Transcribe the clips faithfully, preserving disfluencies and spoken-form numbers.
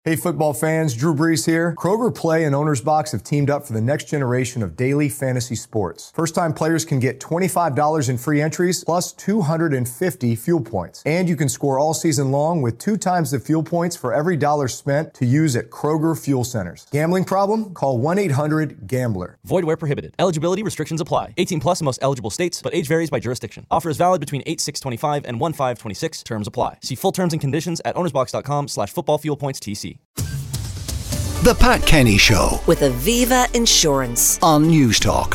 Hey football fans, Drew Brees here. Kroger Play and Owner's Box have teamed up for the next generation of daily fantasy sports. First-time players can get twenty-five dollars in free entries plus two hundred fifty fuel points. And you can score all season long with two times the fuel points for every dollar spent to use at Kroger Fuel Centers. Gambling problem? Call one eight hundred gambler. Void where prohibited. Eligibility restrictions apply. eighteen plus in most eligible states, but age varies by jurisdiction. Offer is valid between eight six twenty-five and one five twenty-six. Terms apply. See full terms and conditions at ownersbox.com slash football fuel points TC. The Pat Kenny Show with Aviva Insurance on News Talk.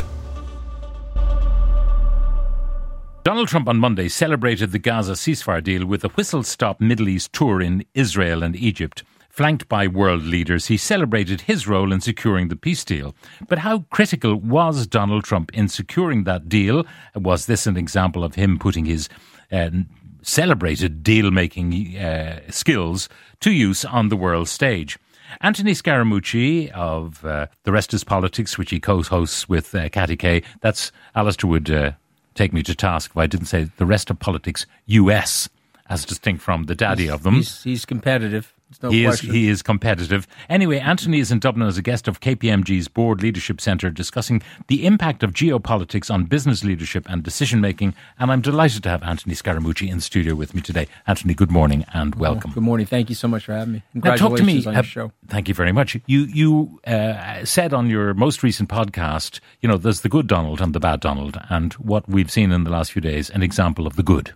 Donald Trump on Monday celebrated the Gaza ceasefire deal with a whistle-stop Middle East tour in Israel and Egypt. Flanked by world leaders, he celebrated his role in securing the peace deal. But how critical was Donald Trump in securing that deal? Was this an example of him putting his uh, celebrated deal-making uh, skills to use on the world stage? Anthony Scaramucci of uh, The Rest is Politics, which he co-hosts with uh, Katty Kay. That's, Alistair would uh, take me to task if I didn't say The Rest of Politics U S, as distinct from the daddy he's, of them. He's, he's competitive. No he question. is he is competitive. Anyway, Anthony is in Dublin as a guest of K P M G's Board Leadership Centre discussing the impact of geopolitics on business leadership and decision-making. And I'm delighted to have Anthony Scaramucci in studio with me today. Anthony, good morning and welcome. Oh, good morning. Thank you so much for having me. Now, talk to me. Congratulations on your show. Thank you very much. You, you uh, said on your most recent podcast, you know, there's the good Donald and the bad Donald. And what we've seen in the last few days, an example of the good.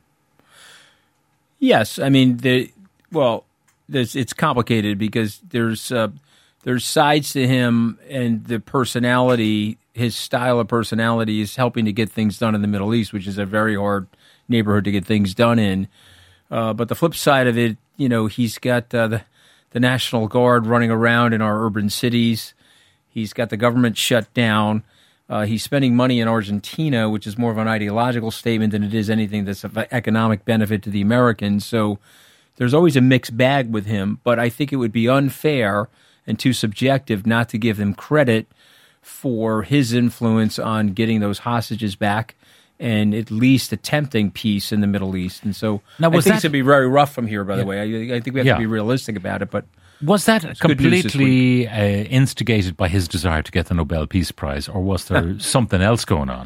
Yes. I mean, the well... There's, it's complicated because there's uh, there's sides to him, and the personality, his style of personality is helping to get things done in the Middle East, which is a very hard neighborhood to get things done in. Uh, but the flip side of it, you know, he's got uh, the, the National Guard running around in our urban cities. He's got the government shut down. Uh, he's spending money in Argentina, which is more of an ideological statement than it is anything that's of economic benefit to the Americans. So there's always a mixed bag with him, but I think it would be unfair and too subjective not to give him credit for his influence on getting those hostages back and at least attempting peace in the Middle East. And so now, I think that, it's going to be very rough from here, by yeah. the way. I, I think we have yeah. to be realistic about it. But was that completely uh, instigated by his desire to get the Nobel Peace Prize, or was there something else going on?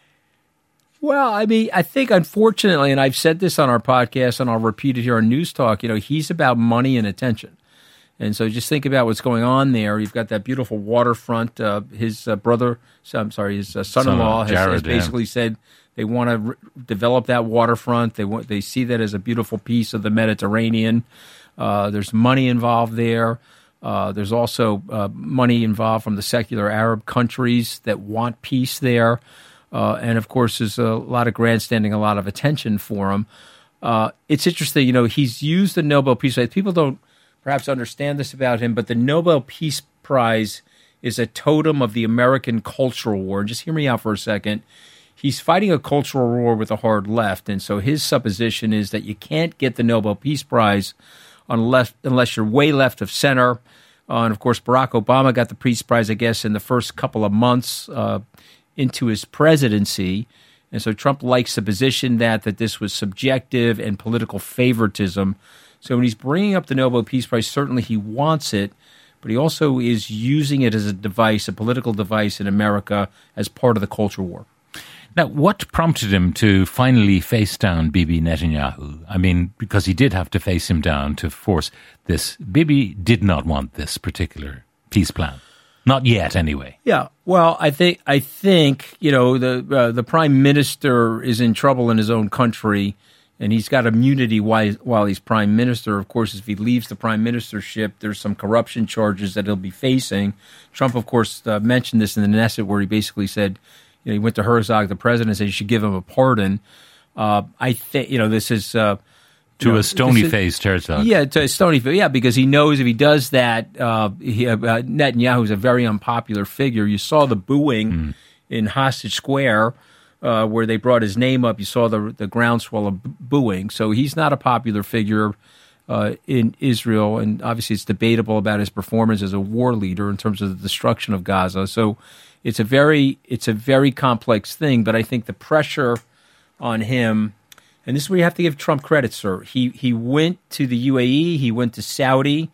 Well, I mean, I think, unfortunately, and I've said this on our podcast, and I'll repeat it here on News Talk, you know, he's about money and attention. And so just think about what's going on there. You've got that beautiful waterfront. Uh, his uh, brother, I'm sorry, his uh, son-in-law has, Jared, has basically yeah. said they want to re- develop that waterfront. They want, they see that as a beautiful piece of the Mediterranean. Uh, there's money involved there. Uh, there's also uh, money involved from the secular Arab countries that want peace there. Uh, and, of course, there's a lot of grandstanding, a lot of attention for him. Uh, it's interesting, you know, he's used the Nobel Peace Prize. People don't perhaps understand this about him, but the Nobel Peace Prize is a totem of the American cultural war. Just hear me out for a second. He's fighting a cultural war with the hard left, and so his supposition is that you can't get the Nobel Peace Prize unless, unless you're way left of center. Uh, and, of course, Barack Obama got the Peace Prize, I guess, in the first couple of months uh into his presidency. And so Trump likes to position that, that this was subjective and political favoritism. So when he's bringing up the Nobel Peace Prize, certainly he wants it, but he also is using it as a device, a political device in America as part of the culture war. Now, what prompted him to finally face down Bibi Netanyahu? I mean, because he did have to face him down to force this. Bibi did not want this particular peace plan. Not yet, anyway. Yeah. Well, I think I think you know the uh, the prime minister is in trouble in his own country, and he's got immunity while while he's prime minister. Of course, if he leaves the prime ministership, there's some corruption charges that he'll be facing. Trump, of course, uh, mentioned this in the Knesset, where he basically said, you know, he went to Herzog, the president, and said you should give him a pardon. Uh, I think you know this is. Uh, To you know, a stony-faced Herzog. Yeah, to a stony-faced, yeah, because he knows if he does that, uh, he, uh, Netanyahu is a very unpopular figure. You saw the booing mm. in Hostage Square uh, where they brought his name up. You saw the the groundswell of booing. So he's not a popular figure uh, in Israel, and obviously it's debatable about his performance as a war leader in terms of the destruction of Gaza. So it's a very it's a very complex thing, but I think the pressure on him. And this is where you have to give Trump credit, sir. He he went to the U A E, he went to Saudi,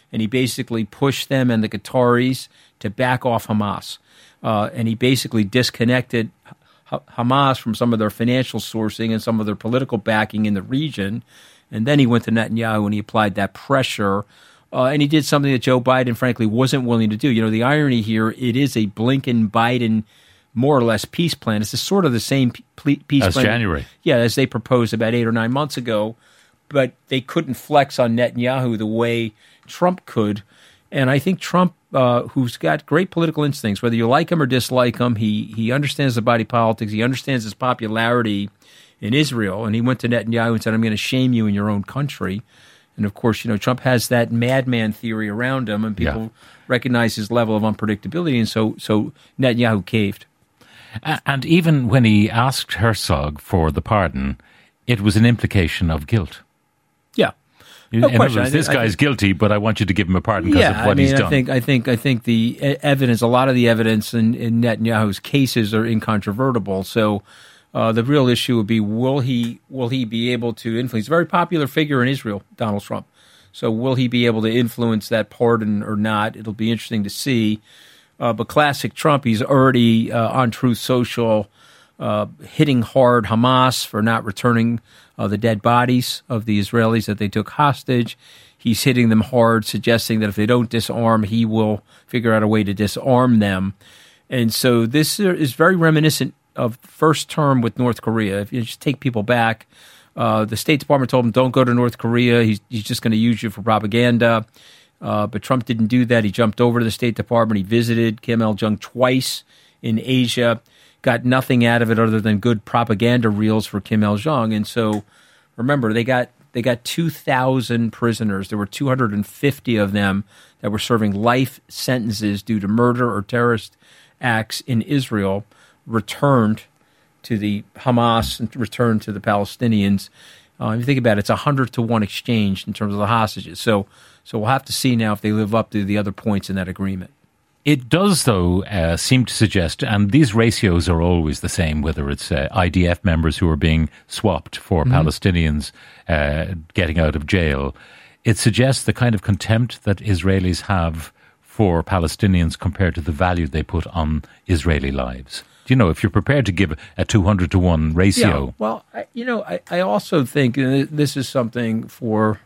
and he basically pushed them and the Qataris to back off Hamas. Uh, and he basically disconnected H- Hamas from some of their financial sourcing and some of their political backing in the region. And then he went to Netanyahu and he applied that pressure. Uh, and he did something that Joe Biden, frankly, wasn't willing to do. You know, the irony here, it is a Blinken-Biden more or less peace plan. It's a sort of the same pe- peace as plan. January. Yeah, as they proposed about eight or nine months ago. But they couldn't flex on Netanyahu the way Trump could. And I think Trump, uh, who's got great political instincts, whether you like him or dislike him, he he understands the body politics. He understands his popularity in Israel. And he went to Netanyahu and said, I'm going to shame you in your own country. And, of course, you know, Trump has that madman theory around him, and people yeah. recognize his level of unpredictability. And so, so Netanyahu caved. And even when he asked Herzog for the pardon, it was an implication of guilt. Yeah. In, no in question. other words, this I think, guy's guilty, but I want you to give him a pardon because yeah, of what I mean, he's done. I think, I think, I think the evidence, a lot of the evidence in, in Netanyahu's cases are incontrovertible. So uh, the real issue would be, will he will he be able to influence? He's a very popular figure in Israel, Donald Trump. So will he be able to influence that pardon or not? It'll be interesting to see. Uh, but classic Trump, he's already uh, on Truth Social uh, hitting hard Hamas for not returning uh, the dead bodies of the Israelis that they took hostage. He's hitting them hard, suggesting that if they don't disarm, he will figure out a way to disarm them. And so this is very reminiscent of the first term with North Korea. If you just take people back, uh, the State Department told him, don't go to North Korea. He's, he's just going to use you for propaganda. Uh, but Trump didn't do that. He jumped over to the State Department. He visited Kim Il-jung twice in Asia, got nothing out of it other than good propaganda reels for Kim Il-jung. And so, remember, they got they got two thousand prisoners. There were two hundred fifty of them that were serving life sentences due to murder or terrorist acts in Israel, returned to the Hamas and returned to the Palestinians. Uh, if you think about it, it's a hundred to one exchange in terms of the hostages. So, so we'll have to see now if they live up to the other points in that agreement. It does, though, uh, seem to suggest, and these ratios are always the same, whether it's uh, I D F members who are being swapped for mm-hmm. Palestinians uh, getting out of jail. It suggests the kind of contempt that Israelis have for Palestinians compared to the value they put on Israeli lives. You know, if you're prepared to give a two hundred to one ratio. Yeah, well, I, you know, I, I also think this is something for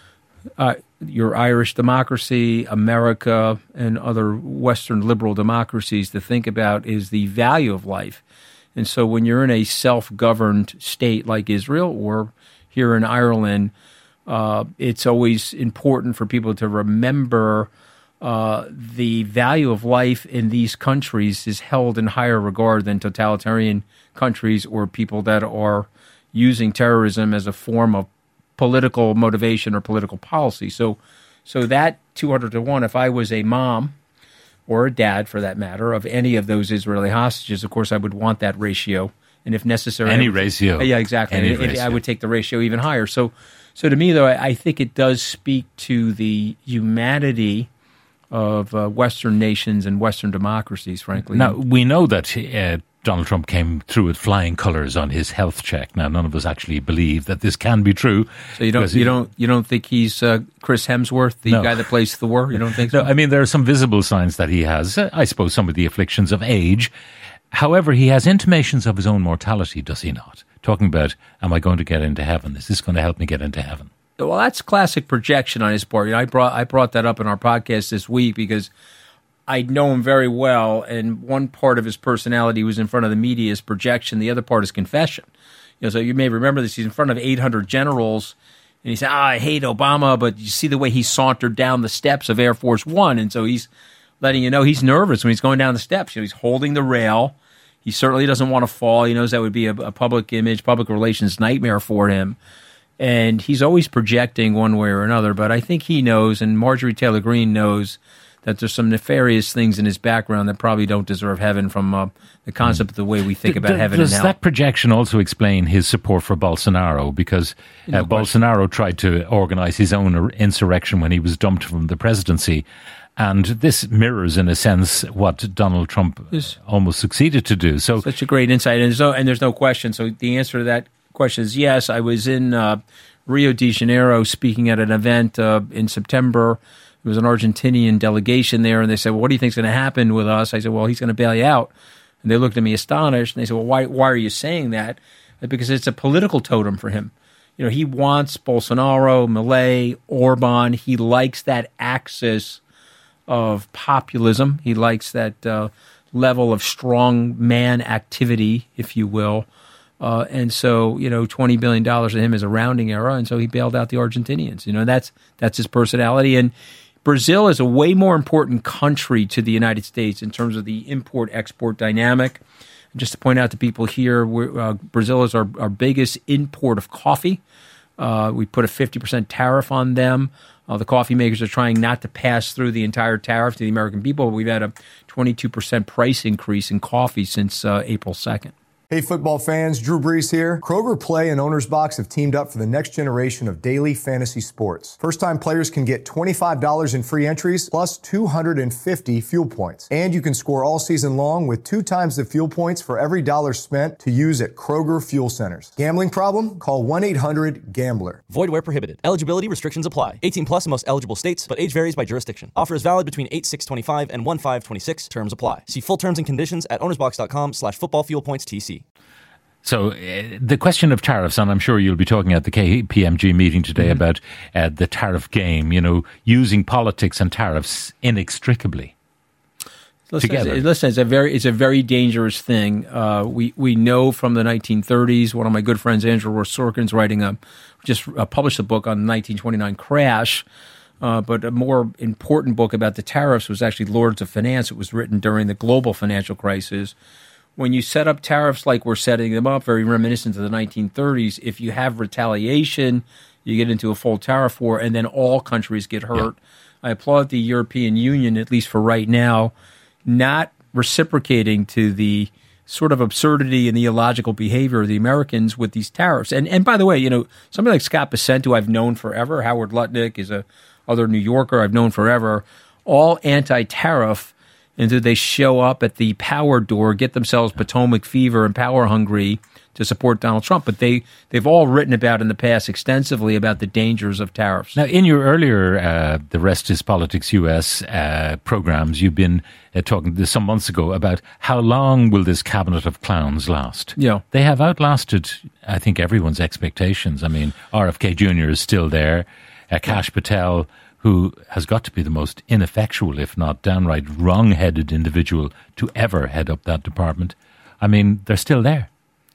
uh, your Irish democracy, America, and other Western liberal democracies to think about is the value of life. And so when you're in a self-governed state like Israel or here in Ireland, uh, it's always important for people to remember Uh, the value of life in these countries is held in higher regard than totalitarian countries or people that are using terrorism as a form of political motivation or political policy. So, so that two hundred to one, if I was a mom or a dad, for that matter, of any of those Israeli hostages, of course, I would want that ratio. And if necessary... Any would, ratio. Yeah, exactly. Any and, and ratio. I would take the ratio even higher. So, so to me, though, I, I think it does speak to the humanity of uh, Western nations and Western democracies, frankly. Now, we know that uh, Donald Trump came through with flying colours on his health check. Now, none of us actually believe that this can be true. So you don't you he, don't you don't think he's uh, Chris Hemsworth, the no. guy that plays Thor? You don't think so? No, I mean, there are some visible signs that he has, uh, I suppose, some of the afflictions of age. However, he has intimations of his own mortality, does he not? Talking about, am I going to get into heaven? Is this going to help me get into heaven? Well, that's classic projection on his part. You know, I brought I brought that up in our podcast this week because I know him very well, and one part of his personality was in front of the media is projection. The other part is confession. You know, so you may remember this. He's in front of eight hundred generals, and he said, oh, I hate Obama, but you see the way he sauntered down the steps of Air Force One, and so he's letting you know he's nervous when he's going down the steps. You know, he's holding the rail. He certainly doesn't want to fall. He knows that would be a, a public image, public relations nightmare for him. And he's always projecting one way or another, but I think he knows, and Marjorie Taylor Greene knows, that there's some nefarious things in his background that probably don't deserve heaven from uh, the concept of the way we think about D- heaven does and hell. Does that projection also explain his support for Bolsonaro? Because uh, no Bolsonaro tried to organize his own insurrection when he was dumped from the presidency. And this mirrors, in a sense, what Donald Trump There's, almost succeeded to do. So, such a great insight, and there's no, and there's no question. So the answer to that question is yes. I was in uh, Rio de Janeiro speaking at an event uh, in September was an Argentinian delegation there, and they said, well, what do you think's going to happen with us? I said, well, he's going to bail you out. And they looked at me astonished, and they said, well, why, why are you saying that? Because it's a political totem for him. You know, he wants Bolsonaro, Milei, Orban. He likes that axis of populism. He likes that uh, level of strong man activity, if you will. Uh, and so, you know, twenty billion dollars to him is a rounding error, and so he bailed out the Argentinians. You know, that's that's his personality. And Brazil is a way more important country to the United States in terms of the import-export dynamic. And just to point out to people here, we're, uh, Brazil is our, our biggest import of coffee. Uh, we put a fifty percent tariff on them. Uh, the coffee makers are trying not to pass through the entire tariff to the American people. We've had a twenty-two percent price increase in coffee since uh, April second. Hey, football fans, Drew Brees here. Kroger Play and Owner's Box have teamed up for the next generation of daily fantasy sports. First-time players can get twenty-five dollars in free entries plus two hundred fifty fuel points. And you can score all season long with two times the fuel points for every dollar spent to use at Kroger Fuel Centers. Gambling problem? Call one eight hundred gambler. Void where prohibited. Eligibility restrictions apply. eighteen plus in most eligible states, but age varies by jurisdiction. Offer is valid between eight six twenty-five and one five twenty-six. Terms apply. See full terms and conditions at ownersbox.com slash football fuel points TC. So uh, the question of tariffs, and I'm sure you'll be talking at the K P M G meeting today mm-hmm. about uh, the tariff game, you know, using politics and tariffs inextricably listen, together. Listen, it's a very, it's a very dangerous thing. Uh, we, we know from the nineteen thirties, one of my good friends, Andrew Ross Sorkin's writing a, just uh, published a book on the nineteen twenty-nine crash. Uh, but a more important book about the tariffs was actually Lords of Finance. It was written during the global financial crisis. When you set up tariffs like we're setting them up, very reminiscent of the nineteen thirties, if you have retaliation, you get into a full tariff war, and then all countries get hurt. Yeah. I applaud the European Union, at least for right now, not reciprocating to the sort of absurdity and the illogical behavior of the Americans with these tariffs. And and by the way, you know, somebody like Scott Bessent, who I've known forever, Howard Lutnick is a other New Yorker I've known forever, all anti-tariff. And do they show up at the power door, get themselves Potomac fever and power hungry to support Donald Trump? But they, they've all written about in the past extensively about the dangers of tariffs. Now, in your earlier uh, The Rest is Politics U S uh, programs, you've been uh, talking this some months ago about how long will this cabinet of clowns last? Yeah. They have outlasted, I think, everyone's expectations. I mean, R F K Junior is still there. Uh, Kash Patel, who has got to be the most ineffectual, if not downright wrong-headed individual to ever head up that department. I mean, they're still there.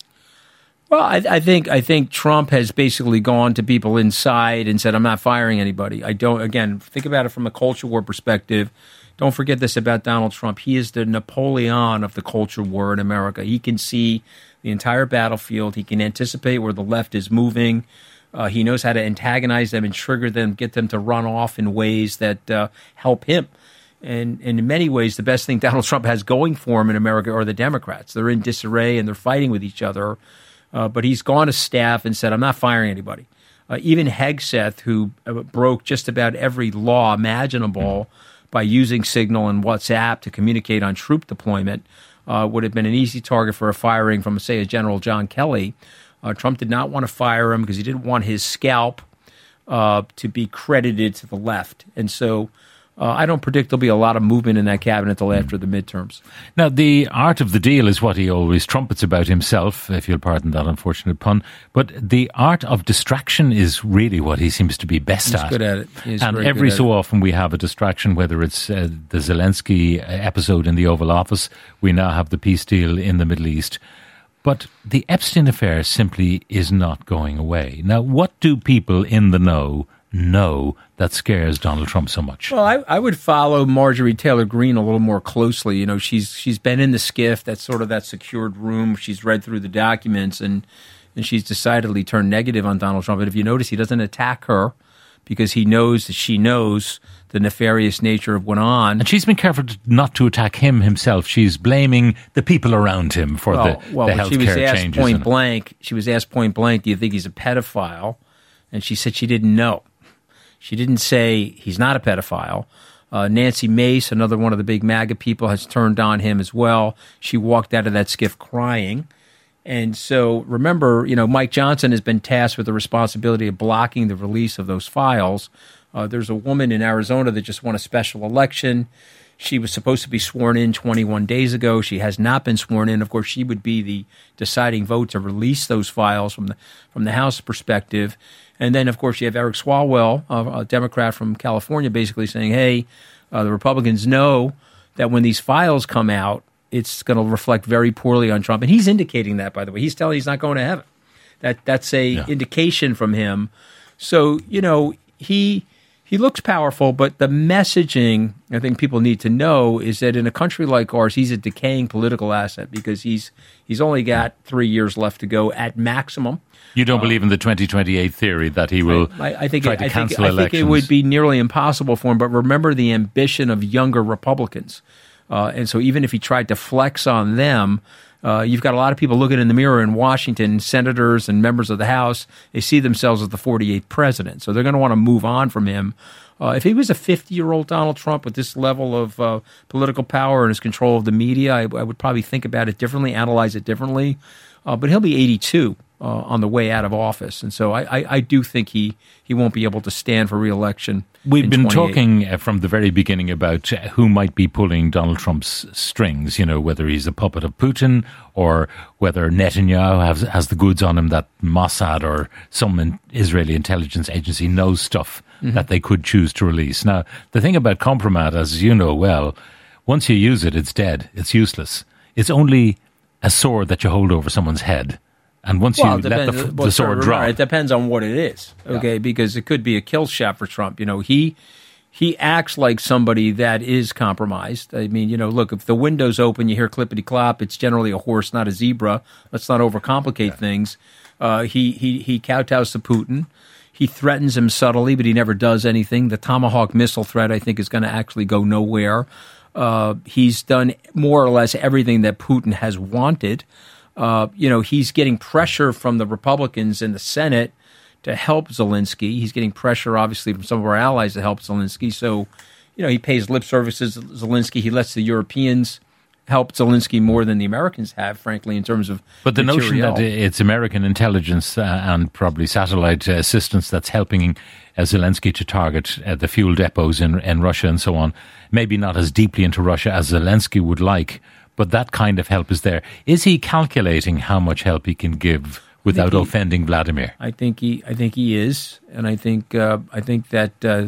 Well, I, I think I think Trump has basically gone to people inside and said, I'm not firing anybody. I don't, again, think about it from a culture war perspective. Don't forget this about Donald Trump. He is the Napoleon of the culture war in America. He can see the entire battlefield. He can anticipate where the left is moving. Uh, he knows how to antagonize them and trigger them, get them to run off in ways that uh, help him. And, and in many ways, the best thing Donald Trump has going for him in America are the Democrats. They're in disarray and they're fighting with each other. Uh, but he's gone to staff and said, I'm not firing anybody. Uh, even Hegseth, who uh, broke just about every law imaginable by using Signal and WhatsApp to communicate on troop deployment, uh, would have been an easy target for a firing from, say, a General John Kelly. Uh, Trump did not want to fire him because he didn't want his scalp uh, to be credited to the left. And so uh, I don't predict there'll be a lot of movement in that cabinet until after the midterms. Now, the art of the deal is what he always trumpets about himself, if you'll pardon that unfortunate pun. But the art of distraction is really what he seems to be best He's at. good at it. He's and very every good at so it. often we have a distraction, whether it's uh, the Zelensky episode in the Oval Office, we now have the peace deal in the Middle East. But the Epstein affair simply is not going away. Now, what do people in the know know that scares Donald Trump so much? Well, I, I would follow Marjorie Taylor Greene a little more closely. You know, she's she's been in the SCIF, that's sort of that secured room. She's read through the documents, and and she's decidedly turned negative on Donald Trump. And if you notice, he doesn't attack her because he knows that she knows the nefarious nature of what went on. And she's been careful to, not to attack him himself. She's blaming the people around him for well, the, well, the when health she was care asked changes. Point blank, she was asked point blank, do you think he's a pedophile? And she said she didn't know. She didn't say he's not a pedophile. Uh, Nancy Mace, another one of the big MAGA people, has turned on him as well. She walked out of that SCIF crying. And so remember, you know, Mike Johnson has been tasked with the responsibility of blocking the release of those files. Uh, there's a woman in Arizona that just won a special election. She was supposed to be sworn in twenty-one days ago. She has not been sworn in. Of course, she would be the deciding vote to release those files from the from the House perspective. And then, of course, you have Eric Swalwell, a Democrat from California, basically saying, hey, uh, the Republicans know that when these files come out, it's going to reflect very poorly on Trump. And he's indicating that, by the way. He's telling he's not going to heaven. That That's a yeah. indication from him. So, you know, he... He looks powerful, but the messaging I think people need to know is that in a country like ours, he's a decaying political asset because he's he's only got three years left to go at maximum. You don't uh, believe in the twenty twenty-eight theory that he will I, I think try it, to I cancel think, elections? I think it would be nearly impossible for him, but remember the ambition of younger Republicans. Uh, and so even if he tried to flex on them, Uh, you've got a lot of people looking in the mirror in Washington, senators and members of the House. They see themselves as the forty-eighth president. So they're going to want to move on from him. Uh, if he was a fifty-year-old Donald Trump with this level of uh, political power and his control of the media, I, I would probably think about it differently, analyze it differently. Uh, but he'll be eighty-two uh, on the way out of office. And so I, I, I do think he, he won't be able to stand for re-election. We've been talking uh, from the very beginning about uh, who might be pulling Donald Trump's strings, you know, whether he's a puppet of Putin or whether Netanyahu has, has the goods on him that Mossad or some in Israeli intelligence agency knows stuff mm-hmm. that they could choose to release. Now, the thing about Compromat, as you know well, once you use it, it's dead. It's useless. It's only a sword that you hold over someone's head. And once well, you let depends, the, well, the sword remember, drop... It depends on what it is, okay? Yeah. Because it could be a kill shot for Trump. You know, he he acts like somebody that is compromised. I mean, you know, look, if the window's open, you hear clippity-clop, it's generally a horse, not a zebra. Let's not overcomplicate yeah. things. Uh, he, he, he kowtows to Putin. He threatens him subtly, but he never does anything. The Tomahawk missile threat, I think, is going to actually go nowhere. Uh, he's done more or less everything that Putin has wanted. Uh, you know, he's getting pressure from the Republicans in the Senate to help Zelensky. He's getting pressure, obviously, from some of our allies to help Zelensky. So, you know, he pays lip services to Zelensky. He lets the Europeans help Zelensky more than the Americans have, frankly, in terms of But the material. notion that it's American intelligence uh, and probably satellite uh, assistance that's helping uh, Zelensky to target uh, the fuel depots in, in Russia and so on, maybe not as deeply into Russia as Zelensky would like, but that kind of help is there. Is he calculating how much help he can give without he, offending Vladimir? I think he, I think he is, and I think, uh, I think that. Uh,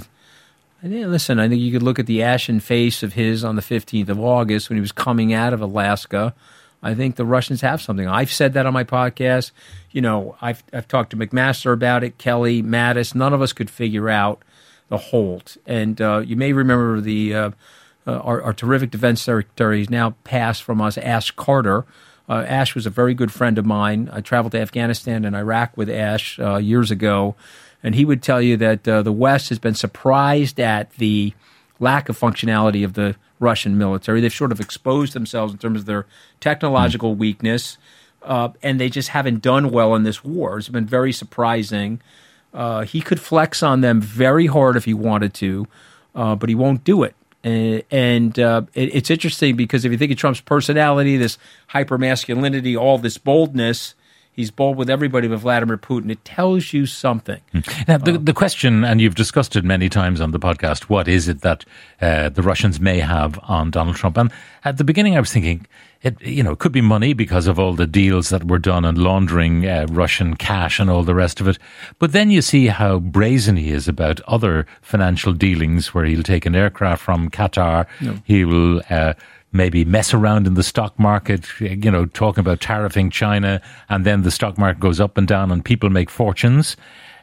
I think, listen, I think you could look at the ashen face of his on the fifteenth of August when he was coming out of Alaska. I think the Russians have something. I've said that on my podcast. You know, I've I've talked to McMaster about it, Kelly, Mattis. None of us could figure out the hold. And uh, you may remember the. Uh, Uh, our, our terrific defense secretary is now passed from us, Ash Carter. Uh, Ash was a very good friend of mine. I traveled to Afghanistan and Iraq with Ash uh, years ago, and he would tell you that uh, the West has been surprised at the lack of functionality of the Russian military. They've sort of exposed themselves in terms of their technological weakness, uh, and they just haven't done well in this war. It's been very surprising. Uh, he could flex on them very hard if he wanted to, uh, but he won't do it. And, and uh, it, it's interesting because if you think of Trump's personality, this hyper-masculinity, all this boldness, he's bold with everybody but Vladimir Putin. It tells you something. Now, the, the question, and you've discussed it many times on the podcast, what is it that uh, the Russians may have on Donald Trump? And at the beginning I was thinking, it you know, it could be money because of all the deals that were done and laundering uh, Russian cash and all the rest of it. But then you see how brazen he is about other financial dealings where he'll take an aircraft from Qatar. No. He will uh, maybe mess around in the stock market, you know, talking about tariffing China, and then the stock market goes up and down and people make fortunes.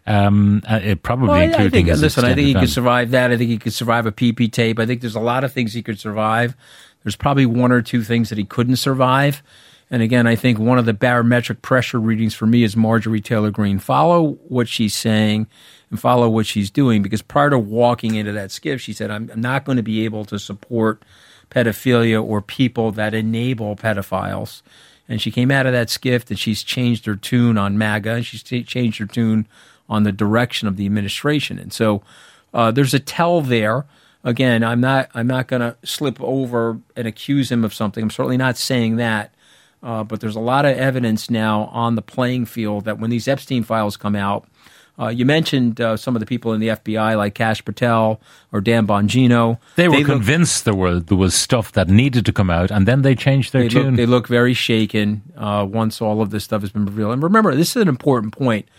Um, it probably well, including I think, his listen, I think he family. could survive that. I think he could survive a P P tape. I think there's a lot of things he could survive. There's probably one or two things that he couldn't survive. And again, I think one of the barometric pressure readings for me is Marjorie Taylor Greene. Follow what she's saying and follow what she's doing, because prior to walking into that skiff, she said, I'm not going to be able to support pedophilia or people that enable pedophiles. And she came out of that skiff and she's changed her tune on MAGA, and she's t- changed her tune on the direction of the administration. And so uh, there's a tell there. Again, I'm not I'm not going to slip over and accuse him of something. I'm certainly not saying that. Uh, but there's a lot of evidence now on the playing field that when these Epstein files come out, Uh, you mentioned uh, some of the people in the F B I, like Kash Patel or Dan Bongino. They were they convinced look, there were there was stuff that needed to come out, and then they changed their they tune. Look, they look very shaken uh, once all of this stuff has been revealed. And remember, this is an important point.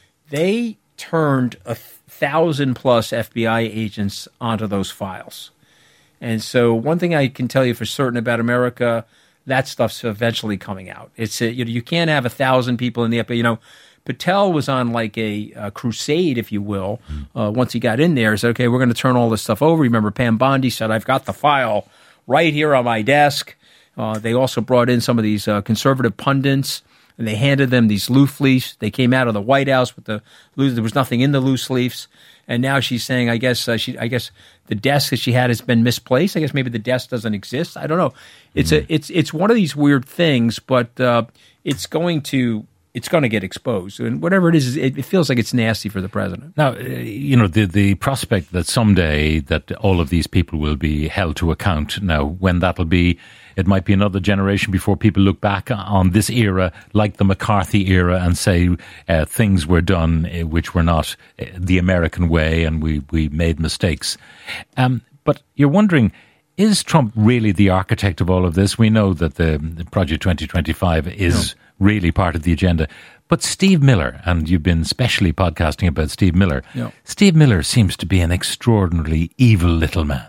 They turned a thousand plus F B I agents onto those files. And so one thing I can tell you for certain about America, that stuff's eventually coming out. It's a, you know, you can't have a thousand people in the F B I. You know, Patel was on like a, a crusade, if you will, uh, once he got in there. He said, okay, we're going to turn all this stuff over. Remember, Pam Bondi said, I've got the file right here on my desk. Uh, they also brought in some of these uh, conservative pundits, and they handed them these loose leafs. They came out of the White House with the loose. There was nothing in the loose leafs. And now she's saying, I guess uh, she, I guess the desk that she had has been misplaced. I guess maybe the desk doesn't exist. I don't know. It's mm-hmm. a, it's, it's one of these weird things, but uh, it's going to, it's going to get exposed. And whatever it is, it, it feels like it's nasty for the president. Now, uh, you know, the the prospect that someday that all of these people will be held to account. Now, when that'll be, it might be another generation before people look back on this era like the McCarthy era and say uh, things were done uh, which were not uh, the American way, and we, we made mistakes. Um, but you're wondering, is Trump really the architect of all of this? We know that the, the Project twenty twenty-five is no. really part of the agenda. But Steve Miller, and you've been specially podcasting about Steve Miller, no. Steve Miller seems to be an extraordinarily evil little man.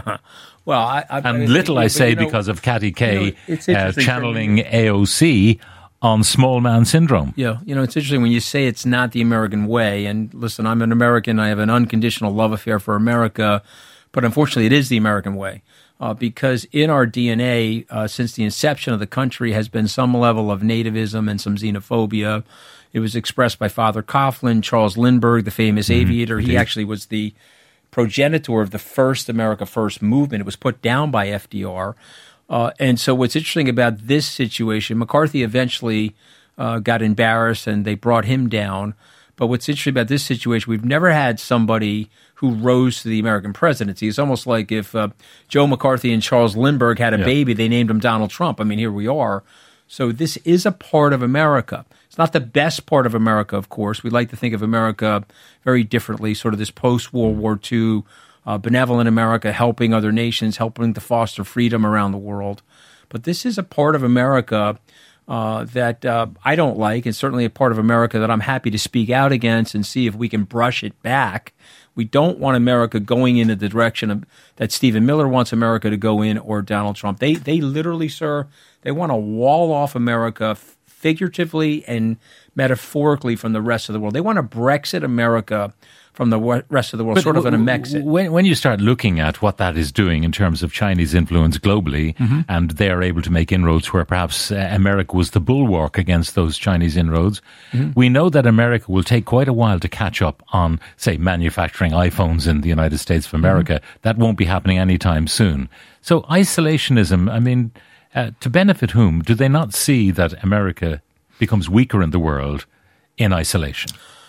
Well, I, I, and I, little I, I say you know, because of Katty Kay you know, uh, channeling A O C on small man syndrome. Yeah, you know, it's interesting when you say it's not the American way. And listen, I'm an American. I have an unconditional love affair for America. But unfortunately, it is the American way. Uh, because in our D N A, uh, since the inception of the country, has been some level of nativism and some xenophobia. It was expressed by Father Coughlin, Charles Lindbergh, the famous mm-hmm. aviator. He actually was the progenitor of the first America First movement. It was put down by F D R. Uh, and so what's interesting about this situation, McCarthy eventually uh, got embarrassed and they brought him down. But what's interesting about this situation, we've never had somebody who rose to the American presidency. It's almost like if uh, Joe McCarthy and Charles Lindbergh had a yeah. baby, they named him Donald Trump. I mean, here we are. So this is a part of America. It's not the best part of America, of course. We like to think of America very differently, sort of this post-World War Two uh, benevolent America, helping other nations, helping to foster freedom around the world. But this is a part of America uh, that uh, I don't like, and certainly a part of America that I'm happy to speak out against and see if we can brush it back. We don't want America going in the direction of, that Stephen Miller wants America to go in, or Donald Trump. They they literally, sir, they want to wall off America figuratively and metaphorically from the rest of the world. They want to Brexit America from the rest of the world, but sort of w- an Mexit. When, when you start looking at what that is doing in terms of Chinese influence globally, mm-hmm. and they're able to make inroads where perhaps uh, America was the bulwark against those Chinese inroads, mm-hmm. we know that America will take quite a while to catch up on, say, manufacturing iPhones in the United States of America. Mm-hmm. That won't be happening anytime soon. So isolationism, I mean, uh, to benefit whom? Do they not see that America becomes weaker in the world in isolation?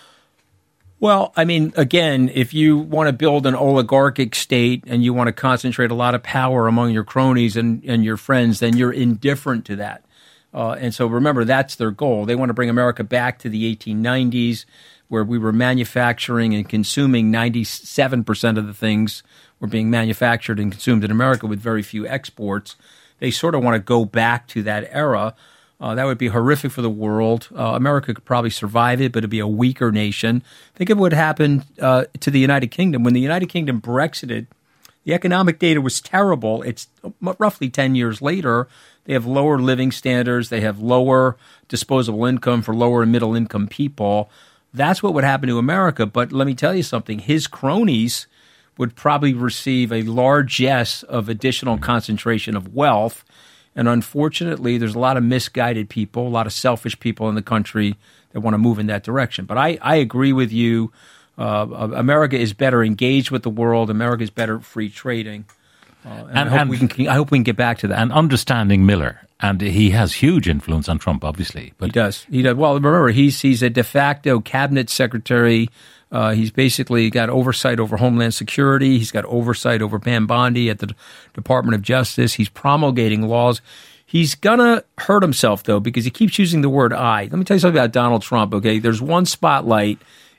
Well, I mean, again, if you want to build an oligarchic state and you want to concentrate a lot of power among your cronies and, and your friends, then you're indifferent to that. Uh, and so remember, that's their goal. They want to bring America back to the eighteen nineties, where we were manufacturing and consuming ninety-seven percent of the things were being manufactured and consumed in America with very few exports. They sort of want to go back to that era. Uh, that would be horrific for the world. Uh, America could probably survive it, but it'd be a weaker nation. Think of what happened uh, to the United Kingdom. When the United Kingdom Brexited, the economic data was terrible. It's roughly ten years later. They have lower living standards. They have lower disposable income for lower and middle income people. That's what would happen to America. But let me tell you something. His cronies would probably receive a largesse of additional concentration of wealth. And unfortunately, there's a lot of misguided people, a lot of selfish people in the country that want to move in that direction. But I, I agree with you. Uh, America is better engaged with the world. America is better free trading. Uh, and, and, I, hope and we can, I hope we can get back to that. And understanding Miller, and he has huge influence on Trump, obviously. But he does. He does. Well, remember, he's he's a de facto cabinet secretary. Uh, he's basically got oversight over Homeland Security. He's got oversight over Pam Bondi at the Department of Justice. He's promulgating laws. He's going to hurt himself, though, because he keeps using the word I. Let me tell you something about Donald Trump, okay? There's one spotlight.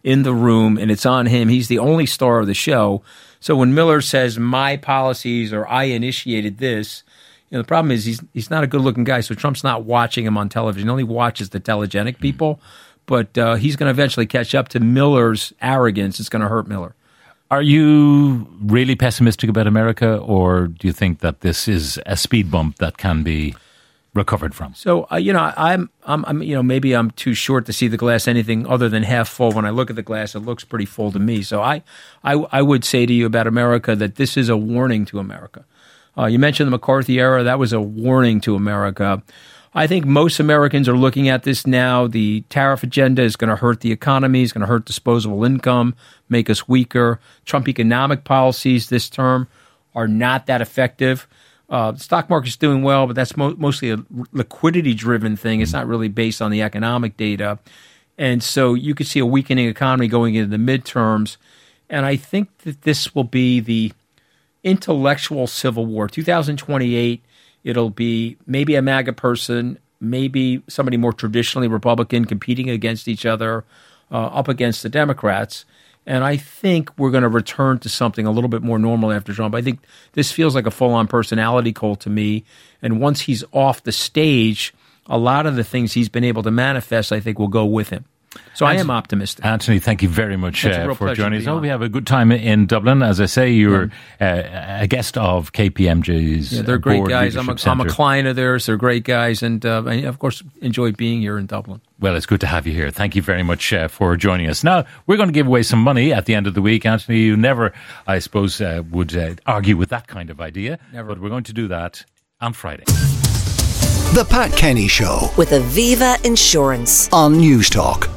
in the room, and it's on him. He's the only star of the show. So when Miller says, my policies or I initiated this, you know, the problem is he's he's not a good-looking guy, so Trump's not watching him on television. He only watches the telegenic people, but uh, he's going to eventually catch up to Miller's arrogance. It's going to hurt Miller. Are you really pessimistic about America, or do you think that this is a speed bump that can be recovered from? So, uh, you know, I'm, I'm, I'm, you know, maybe I'm too short to see the glass anything other than half full. When I look at the glass, it looks pretty full to me. So I, I, I would say to you about America that this is a warning to America. Uh, you mentioned the McCarthy era. That was a warning to America. I think most Americans are looking at this now. The tariff agenda is going to hurt the economy, is going to hurt disposable income, make us weaker. Trump economic policies this term are not that effective. Uh, the stock market's doing well, but that's mo- mostly a liquidity-driven thing. It's not really based on the economic data. And so you could see a weakening economy going into the midterms. And I think that this will be the intellectual civil war. two thousand twenty-eight, it'll be maybe a MAGA person, maybe somebody more traditionally Republican competing against each other, uh, up against the Democrats. And I think we're going to return to something a little bit more normal after Trump. I think this feels like a full-on personality cult to me. And once he's off the stage, a lot of the things he's been able to manifest, I think, will go with him. So Anthony, I am optimistic. Anthony, thank you very much uh, for joining us. Oh, we have a good time in Dublin. As I say, you're yeah. uh, a guest of K P M G's. Yeah, they're great board guys. I'm a, I'm a client of theirs. They're great guys. And uh, I, of course, enjoy being here in Dublin. Well, it's good to have you here. Thank you very much uh, for joining us. Now, we're going to give away some money at the end of the week. Anthony, you never, I suppose, uh, would uh, argue with that kind of idea. Never. But we're going to do that on Friday. The Pat Kenny Show with Aviva Insurance on News Talk.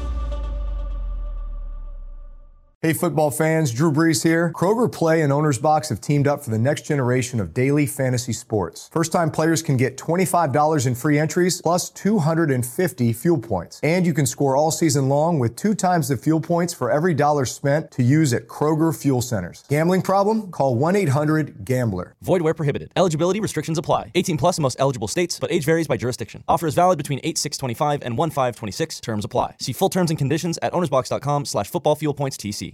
Hey football fans, Drew Brees here. Kroger Play and Owner's Box have teamed up for the next generation of daily fantasy sports. First-time players can get twenty-five dollars in free entries plus two hundred fifty fuel points. And you can score all season long with two times the fuel points for every dollar spent to use at Kroger Fuel Centers. Gambling problem? Call one eight hundred gambler. Void where prohibited. Eligibility restrictions apply. eighteen plus in most eligible states, but age varies by jurisdiction. Offer is valid between eight six twenty-five and one five twenty-six. Terms apply. See full terms and conditions at ownersbox.com slash football fuel points TC.